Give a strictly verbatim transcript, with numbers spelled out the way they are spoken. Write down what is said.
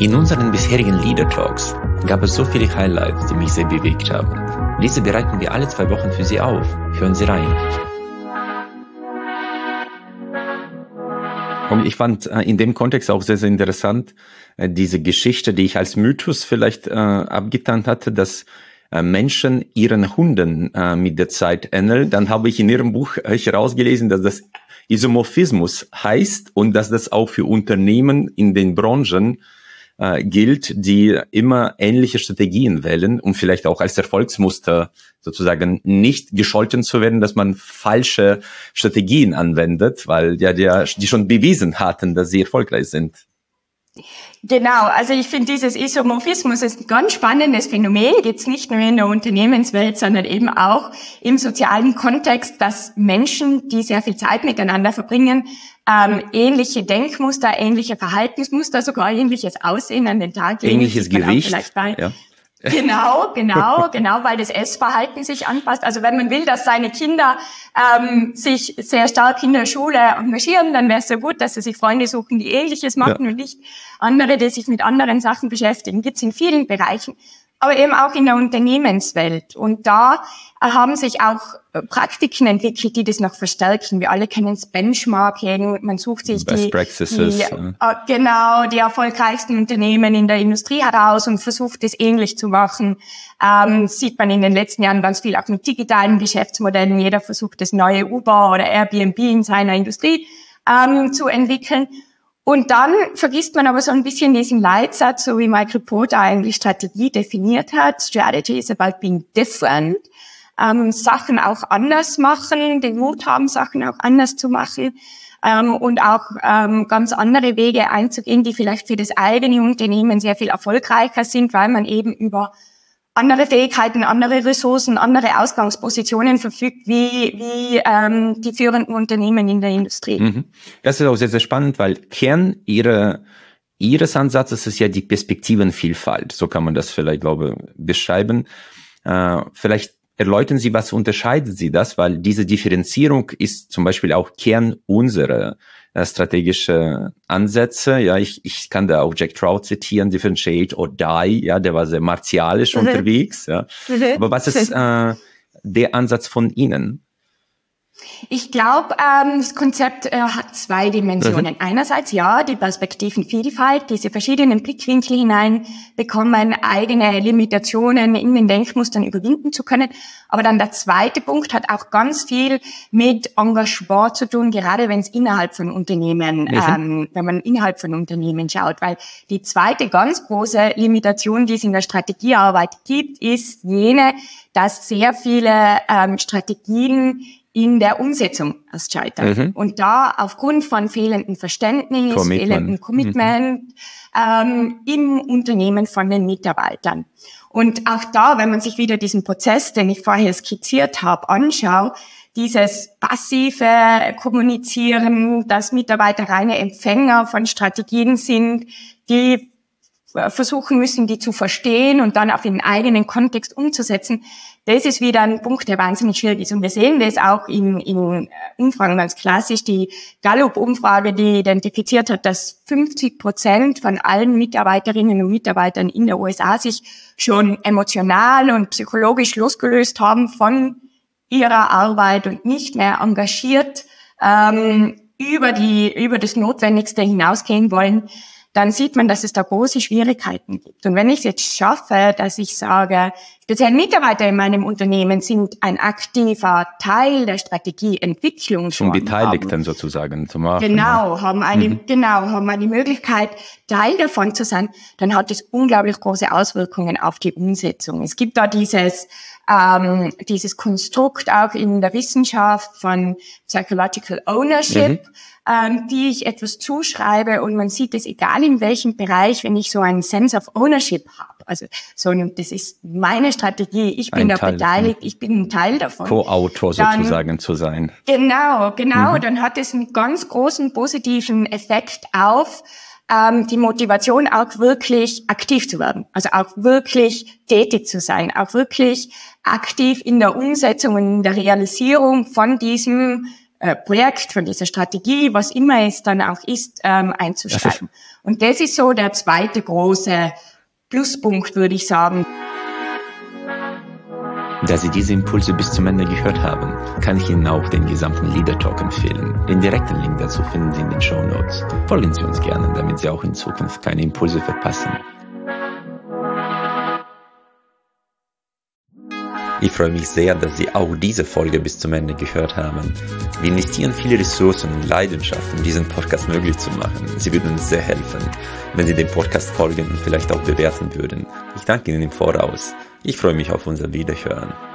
In unseren bisherigen Leader Talks gab es so viele Highlights, die mich sehr bewegt haben. Diese bereiten wir alle zwei Wochen für Sie auf. Hören Sie rein. Und ich fand in dem Kontext auch sehr, sehr interessant, diese Geschichte, die ich als Mythos vielleicht äh, abgetan hatte, dass äh, Menschen ihren Hunden äh, mit der Zeit ähneln. Dann habe ich in Ihrem Buch herausgelesen, dass das Isomorphismus heißt und dass das auch für Unternehmen in den Branchen äh, gilt, die immer ähnliche Strategien wählen, um vielleicht auch als Erfolgsmuster sozusagen nicht gescholten zu werden, dass man falsche Strategien anwendet, weil ja der, die schon bewiesen hatten, dass sie erfolgreich sind. Genau, also ich finde, dieses Isomorphismus ist ein ganz spannendes Phänomen, jetzt nicht nur in der Unternehmenswelt, sondern eben auch im sozialen Kontext, dass Menschen, die sehr viel Zeit miteinander verbringen, ähm, ähnliche Denkmuster, ähnliche Verhaltensmuster, sogar ähnliches Aussehen an den Tag legen. Ähnliches Gewicht, ja. Genau, genau, genau, weil das Essverhalten sich anpasst. Also wenn man will, dass seine Kinder ähm, sich sehr stark in der Schule engagieren, dann wäre es so gut, dass sie sich Freunde suchen, die Ähnliches machen, ja, und nicht andere, die sich mit anderen Sachen beschäftigen. Gibt's in vielen Bereichen, aber eben auch in der Unternehmenswelt. Und da haben sich auch Praktiken entwickelt, die das noch verstärken. Wir alle kennen das Benchmarking. Man sucht sich Best die, Practices, die äh, genau die erfolgreichsten Unternehmen in der Industrie heraus und versucht es ähnlich zu machen. Ähm, sieht man in den letzten Jahren ganz viel auch mit digitalen Geschäftsmodellen. Jeder versucht das neue Uber oder Airbnb in seiner Industrie ähm, zu entwickeln. Und dann vergisst man aber so ein bisschen diesen Leitsatz, so wie Michael Porter eigentlich Strategie definiert hat. Strategy is about being different. Ähm, Sachen auch anders machen, den Mut haben, Sachen auch anders zu machen, ähm, und auch ähm, ganz andere Wege einzugehen, die vielleicht für das eigene Unternehmen sehr viel erfolgreicher sind, weil man eben über andere Fähigkeiten, andere Ressourcen, andere Ausgangspositionen verfügt, wie wie ähm, die führenden Unternehmen in der Industrie. Mhm. Das ist auch sehr, sehr spannend, weil Kern ihrer, ihres Ansatzes ist ja die Perspektivenvielfalt. So kann man das vielleicht, glaube ich, beschreiben. Äh, vielleicht erläutern Sie, was unterscheidet Sie das? Weil diese Differenzierung ist zum Beispiel auch Kern unserer äh, strategische Ansätze. Ja, ich, ich kann da auch Jack Trout zitieren, differentiate or die. Ja, der war sehr martialisch mhm. unterwegs. Ja. Mhm. Aber was ist äh, der Ansatz von Ihnen? Ich glaube, ähm, das Konzept äh, hat zwei Dimensionen. Mhm. Einerseits, ja, die Perspektivenvielfalt, diese verschiedenen Blickwinkel hineinbekommen, eigene Limitationen in den Denkmustern überwinden zu können. Aber dann der zweite Punkt hat auch ganz viel mit Engagement zu tun, gerade wenn es innerhalb von Unternehmen, mhm. ähm, wenn man innerhalb von Unternehmen schaut. Weil die zweite ganz große Limitation, die es in der Strategiearbeit gibt, ist jene, dass sehr viele ähm, Strategien in der Umsetzung erst scheitern. Mhm. Und da aufgrund von fehlendem Verständnis, Commitment. fehlendem Commitment mhm. ähm, im Unternehmen von den Mitarbeitern. Und auch da, wenn man sich wieder diesen Prozess, den ich vorher skizziert habe, anschaut, dieses passive Kommunizieren, dass Mitarbeiter reine Empfänger von Strategien sind, die versuchen müssen, die zu verstehen und dann auf den eigenen Kontext umzusetzen. Das ist wieder ein Punkt, der wahnsinnig schwierig ist. Und wir sehen das auch in, in Umfragen ganz klassisch. Die Gallup-Umfrage, die identifiziert hat, dass fünfzig Prozent von allen Mitarbeiterinnen und Mitarbeitern in der U S A sich schon emotional und psychologisch losgelöst haben von ihrer Arbeit und nicht mehr engagiert ähm, über die über das Notwendigste hinausgehen wollen. Dann sieht man, dass es da große Schwierigkeiten gibt. Und wenn ich es jetzt schaffe, dass ich sage, speziell Mitarbeiter in meinem Unternehmen sind ein aktiver Teil der Strategieentwicklung schon Beteiligten sozusagen zu machen. Genau, ja. haben eine, mhm. genau, haben eine Möglichkeit, Teil davon zu sein, dann hat es unglaublich große Auswirkungen auf die Umsetzung. Es gibt da dieses, ähm, dieses Konstrukt auch in der Wissenschaft von Psychological Ownership, mhm. ähm, die ich etwas zuschreibe, und man sieht es egal in welchem Bereich, wenn ich so einen Sense of Ownership habe. Also so, das ist meine Strategie, ich bin ein da Teil, beteiligt, ich bin ein Teil davon. Co-Autor sozusagen zu sein. Genau, genau, mhm. dann hat es einen ganz großen positiven Effekt auf ähm, die Motivation, auch wirklich aktiv zu werden. Also auch wirklich tätig zu sein, auch wirklich aktiv in der Umsetzung und in der Realisierung von diesem äh, Projekt, von dieser Strategie, was immer es dann auch ist, ähm, einzuschreiben. Und das ist so der zweite große Pluspunkt, würde ich sagen. Da Sie diese Impulse bis zum Ende gehört haben, kann ich Ihnen auch den gesamten Leader Talk empfehlen. Den direkten Link dazu finden Sie in den Shownotes. Folgen Sie uns gerne, damit Sie auch in Zukunft keine Impulse verpassen. Ich freue mich sehr, dass Sie auch diese Folge bis zum Ende gehört haben. Wir investieren viele Ressourcen und Leidenschaft, um diesen Podcast möglich zu machen. Sie würden uns sehr helfen, wenn Sie dem Podcast folgen und vielleicht auch bewerten würden. Ich danke Ihnen im Voraus. Ich freue mich auf unser Wiederhören.